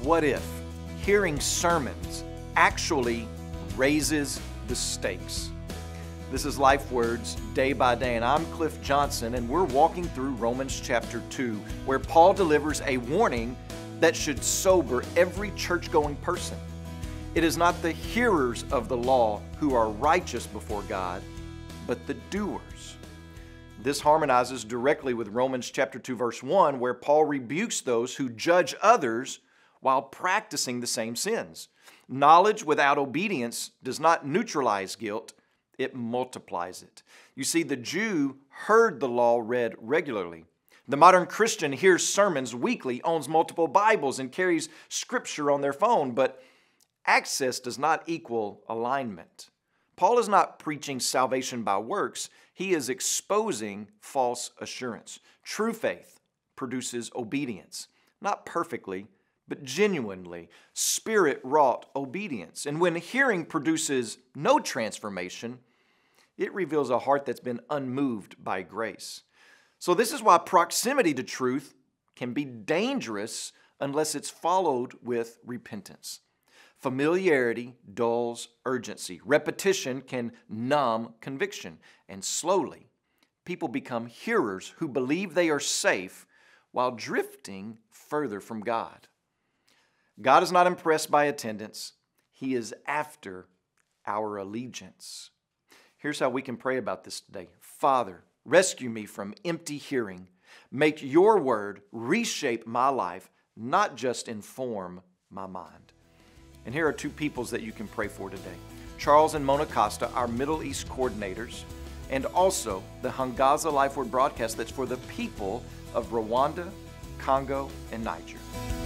What if hearing sermons actually raises the stakes? This is Life Words Day by Day, and I'm Cliff Johnson, and we're walking through Romans chapter 2, where Paul delivers a warning that should sober every church-going person. It is not the hearers of the law who are righteous before God, but the doers. This harmonizes directly with Romans chapter 2, verse 1, where Paul rebukes those who judge others while practicing the same sins. Knowledge without obedience does not neutralize guilt, it multiplies it. You see, the Jew heard the law read regularly. The modern Christian hears sermons weekly, owns multiple Bibles, and carries Scripture on their phone, but access does not equal alignment. Paul is not preaching salvation by works. He is exposing false assurance. True faith produces obedience, not perfectly, but genuinely, Spirit-wrought obedience. And when hearing produces no transformation, it reveals a heart that's been unmoved by grace. So this is why proximity to truth can be dangerous unless it's followed with repentance. Familiarity dulls urgency. Repetition can numb conviction. And slowly, people become hearers who believe they are safe while drifting further from God. God is not impressed by attendance. He is after our allegiance. Here's how we can pray about this today. Father, rescue me from empty hearing. Make your word reshape my life, not just inform my mind. And here are two peoples that you can pray for today. Charles and Mona Costa, our Middle East coordinators, and also the Hangaza Life Word broadcast that's for the people of Rwanda, Congo, and Niger.